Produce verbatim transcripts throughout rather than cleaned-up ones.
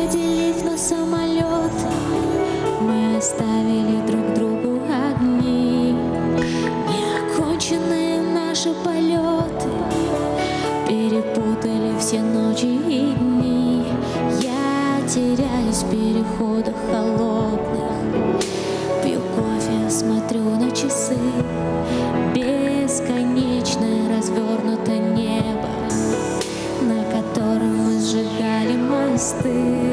разделив на самолеты, мы оставили друг другу огни. Неоконченные наши полеты перепутали все ночи и дни. Я теряюсь в переходах холодных, пью кофе, смотрю на часы. Бесконечное развернуто небо, на котором мы сжигали мосты.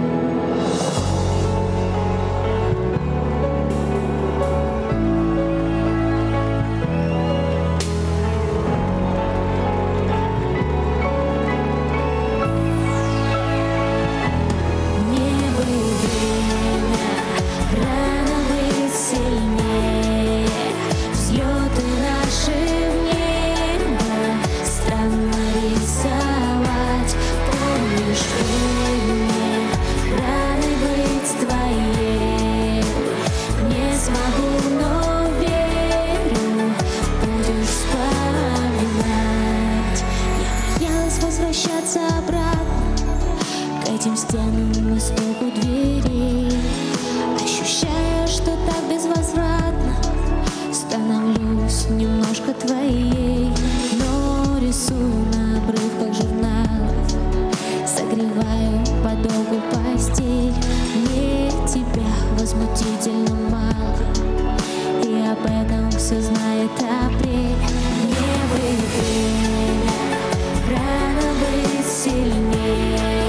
Возвращаться обратно к этим стенам и стуку двери, ощущая, что так безвозвратно становлюсь немножко твоей. Но рисую на обрывках журналов, согреваю подолгу постель. Мне тебя возмутительно мало, и об этом все знает апрель. Мне бы время рано быть сильнее.